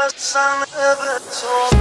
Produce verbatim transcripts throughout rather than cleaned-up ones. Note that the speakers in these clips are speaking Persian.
بستم به تو.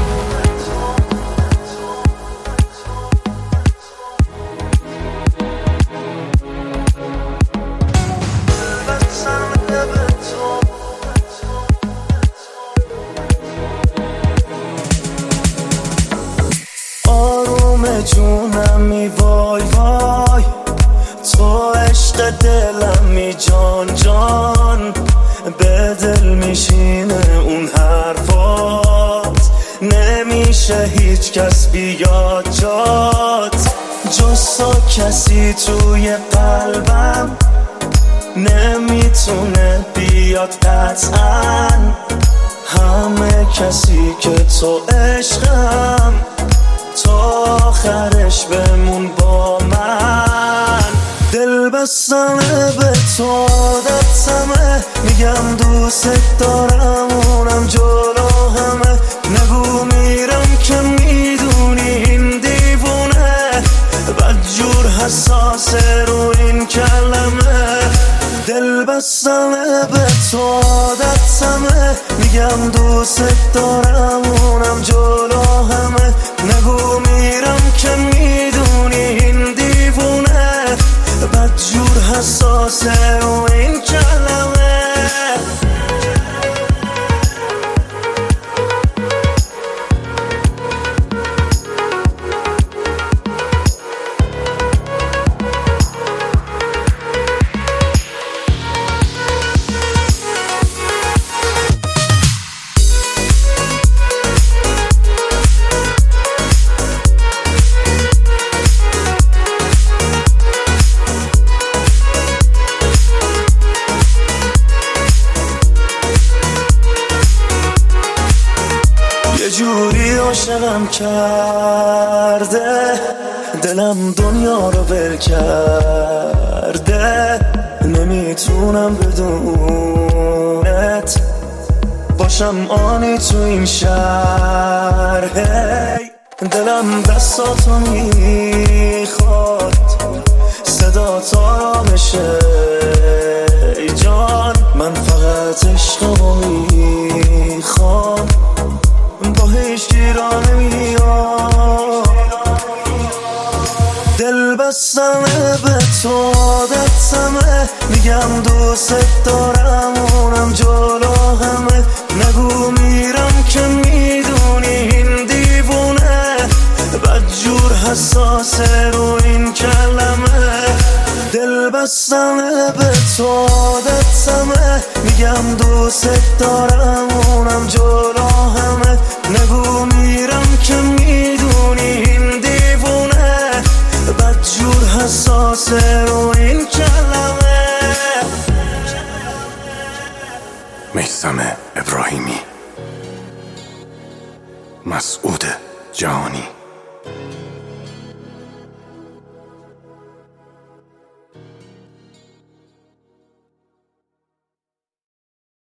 جونمی وای وای تو عشق دلمی جان جان به دل میشینه اون حرفات نمیشه هیچ کس بیاد جات جز تو کسی توی قلبم نمیتونه بیاد قطعا همه کسی که تو عشقم تا آخرش بمون با من دل بستم به تو عادتمه میگم دوست دارم اونم جلو همه نگو میرم که میدونی این دیوونه بدجور حساسه رو این کلمه دل بستم به تو عادتمه میگم دوست دارم اونم جلو همه نگو میرم که میدونی این دیوونه بدجور حساسه رو این کلمه یه جوری عاشقم کرده دلم دنیا رو ول کرده نمیتونم بدونت باشم آنی تو این شهر دلم دستاتو میخواد صدا تا بشه ای جان من فقط عشقمو میخوام با هیچ گیرانه میاد دل بستم به تو عادتمه میگم دوست دارم اونم جلو همه نگو میرم که میدونی این دیوونه بدجور حساسه رو این کلمه دل بستم به تو عادتمه میگم دوست دارم اونم جلو همه نگو میرم که میدونی این دیوونه بدجور حساسه رو این کلمه میثم ابراهیمی، مسعود جهانی.